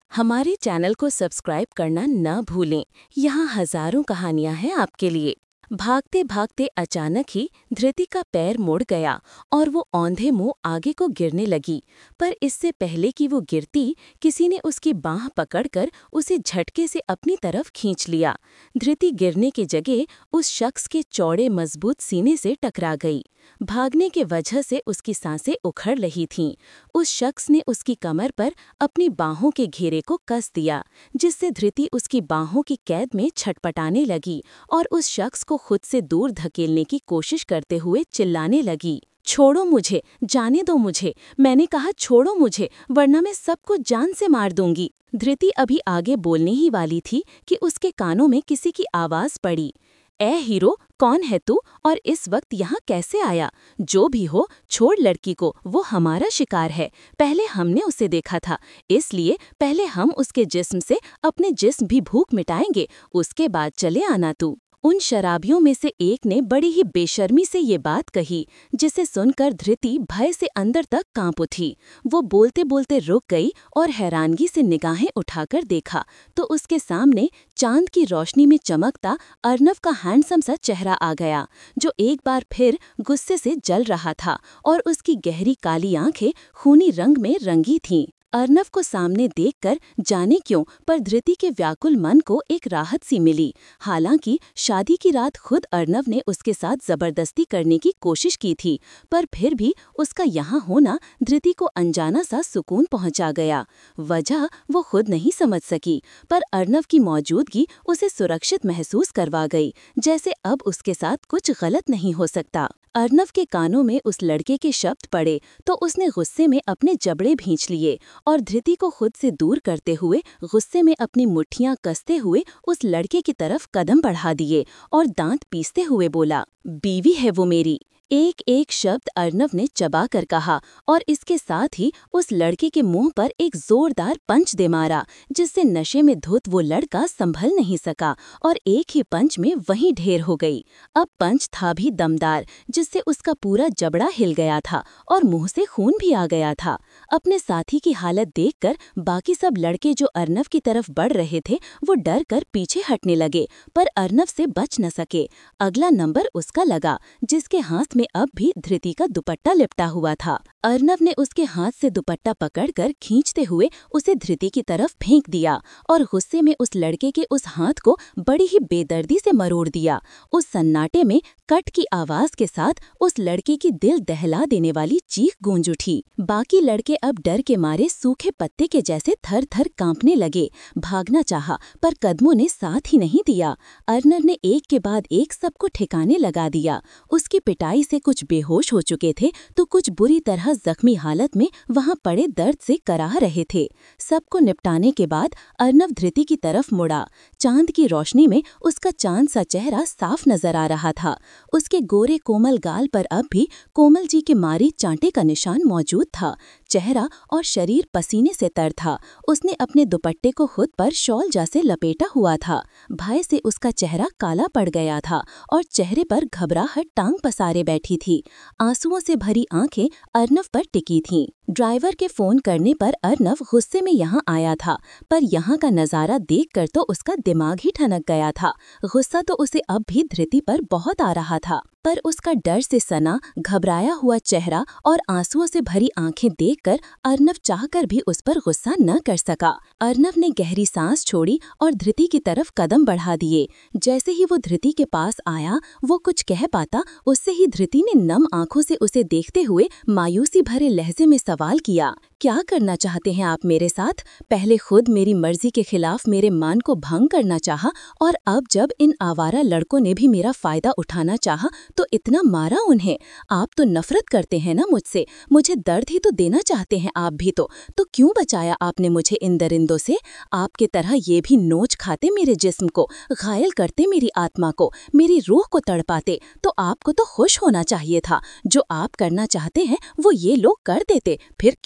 हमारे चैनल को सब्सक्राइब करना न भूलें। यहाँ हजारों कहानियाँ हैं आपके लिए। भागते भागते अचानक ही धृति का पैर मुड़ गया और वो औंधे मुंह आगे को गिरने लगी। पर इससे पहले कि वो गिरती, किसी ने उसकी बाँह पकड़कर उसे झटके से अपनी तरफ खींच लिया। धृति गिरने की जगह उस शख्स के चौड़े मजबूत सीने से टकरा गई। भागने के वजह से उसकी सांसें उखड़ रही थीं। उस शख्स ने उसकी कमर पर अपनी बाहों के घेरे को कस दिया, जिससे धृति उसकी बाहों की कैद में छटपटाने लगी और उस शख्स को खुद से दूर धकेलने की कोशिश करते हुए चिल्लाने लगी, छोड़ो मुझे, जाने दो मुझे, मैंने कहा छोड़ो मुझे, वरना मैं सबको जान से मार दूंगी। धृति अभी आगे बोलने ही वाली थी कि उसके कानों में किसी की आवाज पड़ी, ए हीरो, कौन है तू और इस वक्त यहाँ कैसे आया? जो भी हो, छोड़ लड़की को, वो हमारा शिकार है। पहले हमने उसे देखा था, इसलिए पहले हम उसके जिस्म से अपने जिस्म भी भूख मिटाएंगे, उसके बाद चले आना तू। उन शराबियों में से एक ने बड़ी ही बेशर्मी से ये बात कही, जिसे सुनकर धृति भय से अंदर तक कांप उठी। वो बोलते बोलते रुक गई और हैरानगी से निगाहें उठाकर देखा तो उसके सामने चांद की रोशनी में चमकता अर्नव का हैंडसम सा चेहरा आ गया, जो एक बार फिर गुस्से से जल रहा था और उसकी गहरी काली आंखें खूनी रंग में रंगी थीं। अर्नव को सामने देखकर जाने क्यों पर धृति के व्याकुल मन को एक राहत सी मिली। हालांकि शादी की रात खुद अर्नव ने उसके साथ जबरदस्ती करने की कोशिश की थी, पर फिर भी उसका यहाँ होना धृति को अनजाना सा सुकून पहुंचा गया। वजह वो खुद नहीं समझ सकी, पर अर्नव की मौजूदगी उसे सुरक्षित महसूस करवा गई, जैसे अब उसके साथ कुछ गलत नहीं हो सकता। अर्नव के कानों में उस लड़के के शब्द पड़े तो उसने गुस्से में अपने जबड़े भींच लिए और धृति को खुद से दूर करते हुए गुस्से में अपनी मुट्ठियां कसते हुए उस लड़के की तरफ कदम बढ़ा दिए और दांत पीसते हुए बोला, बीवी है वो मेरी। एक एक शब्द अर्नव ने चबा कर कहा और इसके साथ ही उस लड़के के मुंह पर एक जोरदार पंच दे मारा, जिससे नशे में धुत वो लड़का संभल नहीं सका और एक ही पंच में वहीं ढेर हो गई। अब पंच था भी दमदार, जिससे उसका पूरा जबड़ा हिल गया था और मुंह से खून भी आ गया था। अपने साथी की हालत देखकर बाकी सब लड़के जो अर्नव की तरफ बढ़ रहे थे वो डर कर पीछे हटने लगे, पर अर्नव से बच न सके। अगला नंबर उसका लगा, जिसके हाथ में अब भी धृति का दुपट्टा लिपटा हुआ था। अर्नव ने उसके हाथ से दुपट्टा पकड़कर खींचते हुए उसे धृति की तरफ फेंक दिया और गुस्से में उस लड़के के उस हाथ को बड़ी ही बेदर्दी से मरोड़ दिया। उस सन्नाटे में कट की आवाज के साथ उस लड़के की दिल दहला देने वाली चीख गूंज उठी। बाकी लड़के अब डर के मारे सूखे पत्ते के जैसे थर थर कांपने लगे। भागना चाहा, पर कदमों ने साथ ही नहीं दिया। अर्नव ने एक के बाद एक सबको ठिकाने लगा दिया। उसकी पिटाई से कुछ बेहोश हो चुके थे तो कुछ बुरी तरह जख्मी हालत में वहां पड़े दर्द से कराह रहे थे। सबको निपटाने के बाद अर्नव धृति की तरफ मुड़ा। चांद की रोशनी में उसका चांद सा चेहरा साफ नजर आ रहा था। उसके गोरे कोमल गाल पर अब भी कोमल जी के मारी चांटे का निशान मौजूद था। चेहरा और शरीर पसीने से तर था। उसने अपने दुपट्टे को खुद पर शॉल जैसे लपेटा हुआ था। भय से उसका चेहरा काला पड़ गया था और चेहरे पर घबराहट टांग पसारे बैठी थी। आंसुओं से भरी आंखें अर्नव पर टिकी थीं। ड्राइवर के फोन करने पर अर्नव गुस्से में यहाँ आया था, पर यहाँ का नजारा देखकर तो उसका दिमाग ही ठनक गया था। गुस्सा तो उसे अब भी धृति पर बहुत आ रहा था, पर उसका डर से सना घबराया हुआ चेहरा और आंसुओं से भरी आंखें देखकर अर्नव चाहकर भी उस पर गुस्सा न कर सका। अर्नव ने गहरी सांस छोड़ी और धृति की तरफ कदम बढ़ा दिए। जैसे ही वो धृति के पास आया, वो कुछ कह पाता उससे ही धृति ने नम आंखों से उसे देखते हुए मायूसी भरे लहजे में सवाल किया, क्या करना चाहते हैं आप मेरे साथ? पहले खुद मेरी मर्जी के खिलाफ मेरे मान को भंग करना चाहा और अब जब इन आवारा लड़कों ने भी मेरा फायदा उठाना चाहा तो इतना मारा उन्हें। आप तो नफरत करते हैं ना मुझसे, मुझे दर्द ही तो देना चाहते हैं आप भी तो क्यों बचाया आपने मुझे इन दरिंदों से? आपके तरह ये भी नोच खाते मेरे जिस्म को, घायल करते मेरी आत्मा को, मेरी रूह को तड़पाते, तो आपको तो खुश होना चाहिए था। जो आप करना चाहते हैं वो ये लोग कर देते, फिर क्यों मारा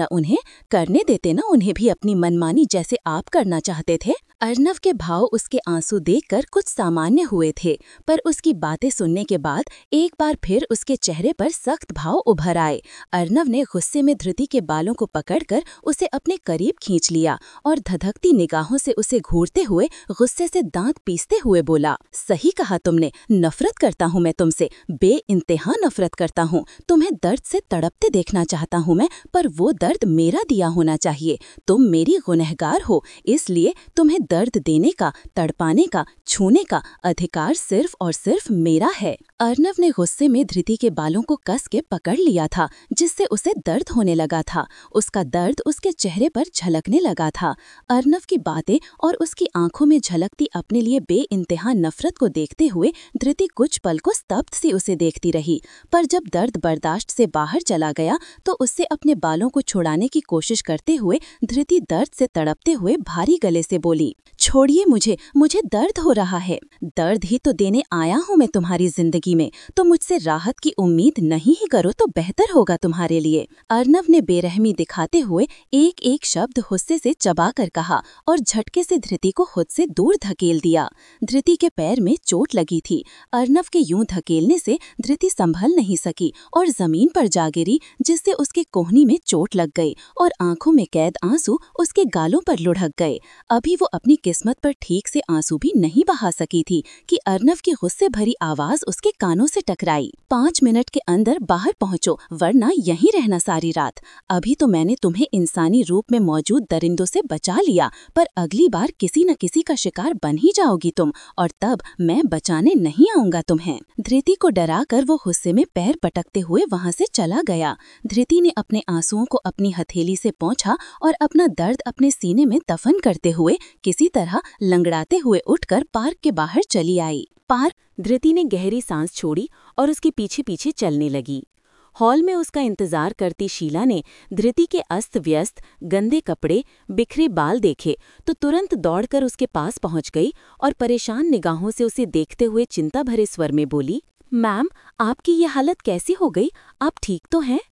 जरा उन्हें करने देते ना, उन्हें भी अपनी मनमानी जैसे आप करना चाहते थे। अर्नव के भाव उसके आंसू देखकर कुछ सामान्य हुए थे, पर उसकी बातें सुनने के बाद एक बार फिर उसके चेहरे पर सख्त भाव उभर आए। अर्नव ने गुस्से में धृति के बालों को पकड़कर उसे अपने करीब खींच लिया और धधकती निगाहों से उसे घूरते हुए गुस्से से दांत पीसते हुए बोला, सही कहा तुमने, नफरत करता हूँ मैं तुमसे, बेइंतहा नफरत करता हूँ। तुम्हें दर्द से तड़पते देखना चाहता हूँ मैं, पर वो दर्द मेरा दिया होना चाहिए। तुम मेरी गुनहगार हो, इसलिए तुम्हें दर्द देने का, तड़पाने का, छूने का अधिकार सिर्फ और सिर्फ मेरा है। अर्नव ने गुस्से में धृति के बालों को कस के पकड़ लिया था, जिससे उसे दर्द होने लगा था। उसका दर्द उसके चेहरे पर झलकने लगा था। अर्नव की बातें और उसकी आंखों में झलकती अपने लिए बेइंतहा नफरत को देखते हुए धृति कुछ पल को स्तब्ध सी उसे देखती रही, पर जब दर्द बर्दाश्त से बाहर चला गया तो उससे अपने बालों को छुड़ाने की कोशिश करते हुए धृति दर्द से तड़पते हुए भारी गले से बोली, छोड़िए मुझे, मुझे दर्द हो रहा है। दर्द ही तो देने आया हूँ मैं तुम्हारी जिंदगी में, तो मुझसे राहत की उम्मीद नहीं ही करो तो बेहतर होगा तुम्हारे लिए। अर्नव ने बेरहमी दिखाते हुए एक एक शब्द गुस्से से चबा कर कहा और झटके से धृति को खुद से दूर धकेल दिया। धृति के पैर में चोट लगी थी। अर्नव के यूं धकेलने से धृति संभल नहीं सकी और जमीन पर जा गिरी, जिससे उसके कोहनी में चोट लग गई और आंखों में कैद आंसू उसके गालों पर लुढ़क गए। अभी वो अपनी किस्मत पर ठीक से आंसू भी नहीं बहा सकी थी कि अर्नव की गुस्से भरी आवाज उसके कानों से टकराई, 5 मिनट के अंदर बाहर पहुंचो, वरना यहीं रहना सारी रात। अभी तो मैंने तुम्हें इंसानी रूप में मौजूद दरिंदों से बचा लिया, पर अगली बार किसी न किसी का शिकार बन ही जाओगी तुम, और तब मैं बचाने नहीं आऊंगा तुम्हें। धृति को डराकर वो गुस्से में पैर पटकते हुए वहां से चला गया। धृति ने अपने आंसुओं को अपनी हथेली से पोंछा और अपना दर्द अपने सीने में दफन करते हुए किसी तरह लंगड़ाते हुए उठकर पार्क के बाहर चली आई। धृति ने गहरी सांस छोड़ी और उसके पीछे पीछे चलने लगी। हॉल में उसका इंतजार करती शीला ने धृति के अस्त व्यस्त गंदे कपड़े, बिखरे बाल देखे तो तुरंत दौड़कर उसके पास पहुंच गई और परेशान निगाहों से उसे देखते हुए चिंता भरे स्वर में बोली, मैम, आपकी ये हालत कैसी हो गई? आप ठीक तो हैं?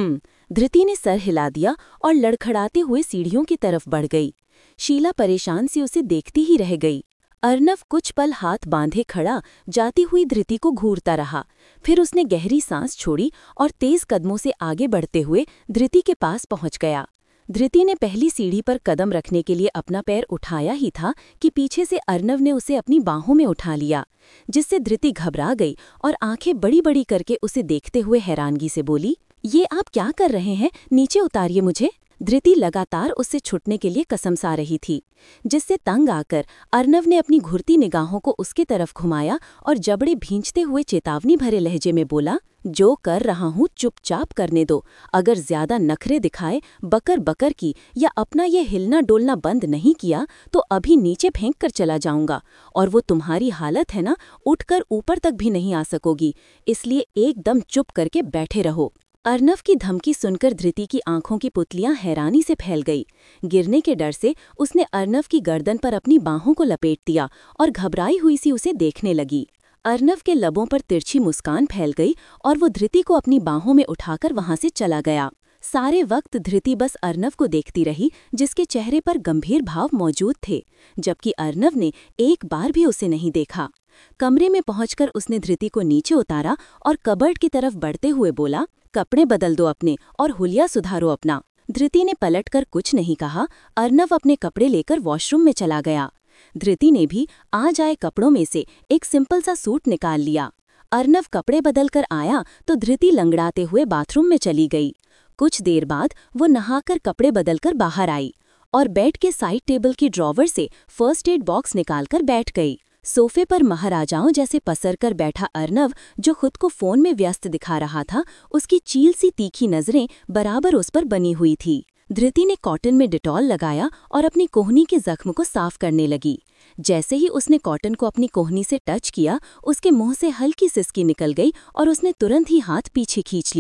धृति ने सर हिला दिया और लड़खड़ाते हुए सीढ़ियों की तरफ बढ़ गई। शीला परेशान सी उसे देखती ही रह गई। अर्नव कुछ पल हाथ बांधे खड़ा जाती हुई धृति को घूरता रहा। फिर उसने गहरी सांस छोड़ी और तेज कदमों से आगे बढ़ते हुए धृति के पास पहुंच गया। धृति ने पहली सीढ़ी पर कदम रखने के लिए अपना पैर उठाया ही था कि पीछे से अर्नव ने उसे अपनी बाहों में उठा लिया, जिससे धृति घबरा गई और आंखें बड़ी बड़ी करके उसे देखते हुए हैरानगी से बोली, ये आप क्या कर रहे हैं? नीचे उतारिए मुझे। धृति लगातार उससे छुटने के लिए कसमसा रही थी, जिससे तंग आकर अर्नव ने अपनी घुरती निगाहों को उसके तरफ घुमाया और जबड़े भींचते हुए चेतावनी भरे लहजे में बोला, जो कर रहा हूँ चुपचाप करने दो। अगर ज्यादा नखरे दिखाए, बकर बकर की या अपना ये हिलना डोलना बंद नहीं किया तो अभी नीचे फेंक कर चला जाऊंगा, और वो तुम्हारी हालत है ना, उठकर ऊपर तक भी नहीं आ सकोगी, इसलिए एकदम चुप करके बैठे रहो। अर्नव की धमकी सुनकर धृति की आंखों की पुतलियां हैरानी से फैल गई। गिरने के डर से उसने अर्नव की गर्दन पर अपनी बाहों को लपेट दिया और घबराई हुई सी उसे देखने लगी। अर्नव के लबों पर तिरछी मुस्कान फैल गई और वो धृति को अपनी बाहों में उठाकर वहां से चला गया। सारे वक्त धृति बस अर्नव को देखती रही, जिसके चेहरे पर गंभीर भाव मौजूद थे, जबकि अर्नव ने एक बार भी उसे नहीं देखा। कमरे में पहुंचकर उसने धृति को नीचे उतारा और कबर्ड की तरफ बढ़ते हुए बोला, कपड़े बदल दो अपने और हुलिया सुधारो अपना। धृति ने पलटकर कुछ नहीं कहा। अर्नव अपने कपड़े लेकर वॉशरूम में चला गया। धृति ने भी आज आए कपड़ों में से एक सिंपल सा सूट निकाल लिया। अर्नव कपड़े बदल कर आया तो धृति लंगड़ाते हुए बाथरूम में चली गई। कुछ देर बाद वो नहाकर कपड़े बदलकर बाहर आई और बेड के साइड टेबल की ड्रॉवर से फर्स्ट एड बॉक्स निकालकर बैठ गई। सोफे पर महाराजाओं जैसे पसर कर बैठा अर्नव, जो खुद को फोन में व्यस्त दिखा रहा था, उसकी चील सी तीखी नजरें बराबर उस पर बनी हुई थी। धृति ने कॉटन में डिटॉल लगाया और अपनी कोहनी के जख्म को साफ करने लगी। जैसे ही उसने कॉटन को अपनी कोहनी से टच किया, उसके मुंह से हल्की सिसकी निकल गई और उसने तुरंत ही हाथ पीछे खींच लिया।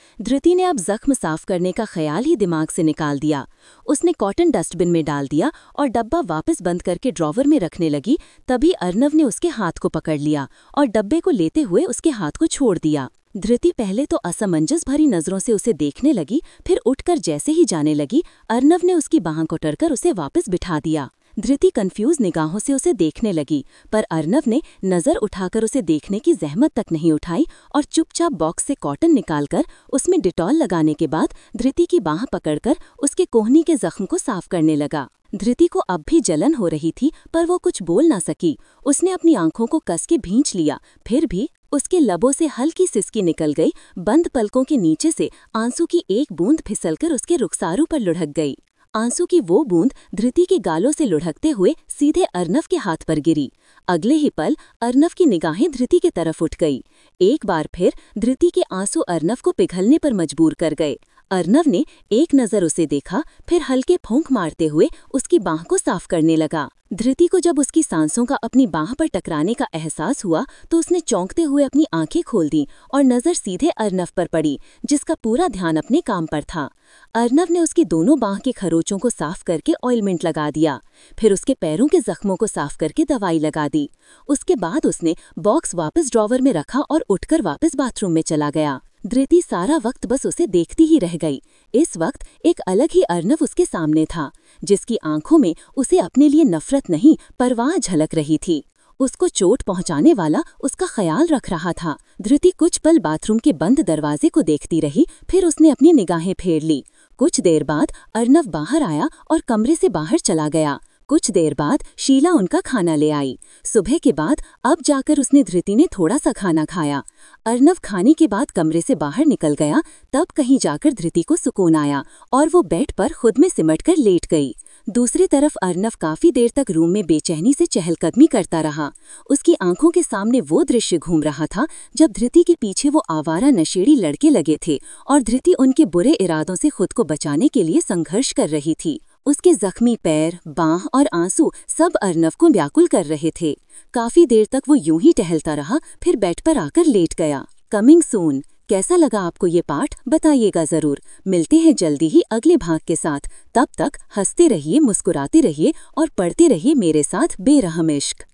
धृति ने अब जख्म साफ करने का ख्याल ही दिमाग से निकाल दिया। उसने कॉटन डस्टबिन में डाल दिया और डब्बा वापस बंद करके ड्रॉवर में रखने लगी। तभी अर्नव ने उसके हाथ को पकड़ लिया और डब्बे को लेते हुए उसके हाथ को छोड़ दिया। धृति पहले तो असमंजस भरी नजरों से उसे देखने लगी, फिर उठकर जैसे ही जाने लगी, अर्नव ने उसकी बाह को टरकर उसे वापस बिठा दिया। धृति कंफ्यूज निगाहों से उसे देखने लगी, पर अर्नव ने नजर उठाकर उसे देखने की जहमत तक नहीं उठाई और चुपचाप बॉक्स से कॉटन निकालकर उसमें डिटॉल लगाने के बाद धृति की बाह पकड़कर उसके कोहनी के जख्म को साफ करने लगा। धृति को अब भी जलन हो रही थी, पर वो कुछ बोल ना सकी। उसने अपनी आंखों को कस के भींच लिया, फिर भी उसके लबों से हल्की सिसकी निकल गई। बंद पलकों के नीचे से आंसू की एक बूंद फिसलकर उसके रुखसारों पर लुढ़क गई। आंसू की वो बूंद धृति के गालों से लुढ़कते हुए सीधे अर्नव के हाथ पर गिरी। अगले ही पल अर्नव की निगाहें धृति की तरफ उठ गई। एक बार फिर धृति के आंसू अर्नव को पिघलने पर मजबूर कर गए। अर्नव ने एक नजर उसे देखा, फिर हल्के फूंक मारते हुए उसकी बाह को साफ करने लगा। धृति को जब उसकी सांसों का अपनी बाह पर टकराने का एहसास हुआ तो उसने चौंकते हुए अपनी आंखें खोल दी और नजर सीधे अर्नव पर पड़ी, जिसका पूरा ध्यान अपने काम पर था। अर्नव ने उसकी दोनों बाह के खरोचों को साफ करके ऑयलमेंट लगा दिया, फिर उसके पैरों के जख्मों को साफ करके दवाई लगा दी। उसके बाद उसने बॉक्स वापस ड्रॉवर में रखा और उठकर वापस बाथरूम में चला गया। धृति सारा वक्त बस उसे देखती ही रह गई। इस वक्त एक अलग ही अर्नव उसके सामने था, जिसकी आंखों में उसे अपने लिए नफरत नहीं, परवाह झलक रही थी। उसको चोट पहुंचाने वाला उसका ख्याल रख रहा था। धृति कुछ पल बाथरूम के बंद दरवाजे को देखती रही, फिर उसने अपनी निगाहें फेर ली। कुछ देर बाद अर्नव बाहर आया और कमरे से बाहर चला गया। कुछ देर बाद शीला उनका खाना ले आई। सुबह के बाद अब जाकर उसने धृति ने थोड़ा सा खाना खाया। अर्नव खाने के बाद कमरे से बाहर निकल गया, तब कहीं जाकर धृति को सुकून आया और वो बेड पर खुद में सिमटकर लेट गई। दूसरी तरफ अर्नव काफी देर तक रूम में बेचैनी से चहलकदमी करता रहा। उसकी आंखों के सामने वो दृश्य घूम रहा था जब धृति के पीछे वो आवारा नशेड़ी लड़के लगे थे और धृति उनके बुरे इरादों से खुद को बचाने के लिए संघर्ष कर रही थी। उसके जख्मी पैर, बाह और आंसू सब अर्नव को व्याकुल कर रहे थे। काफी देर तक वो यूं ही टहलता रहा, फिर बेड पर आकर लेट गया। Coming soon. कैसा लगा आपको ये पाठ, बताइएगा जरूर। मिलते हैं जल्दी ही अगले भाग के साथ। तब तक हंसते रहिए, मुस्कुराते रहिए और पढ़ते रहिए मेरे साथ बेरहम इश्क।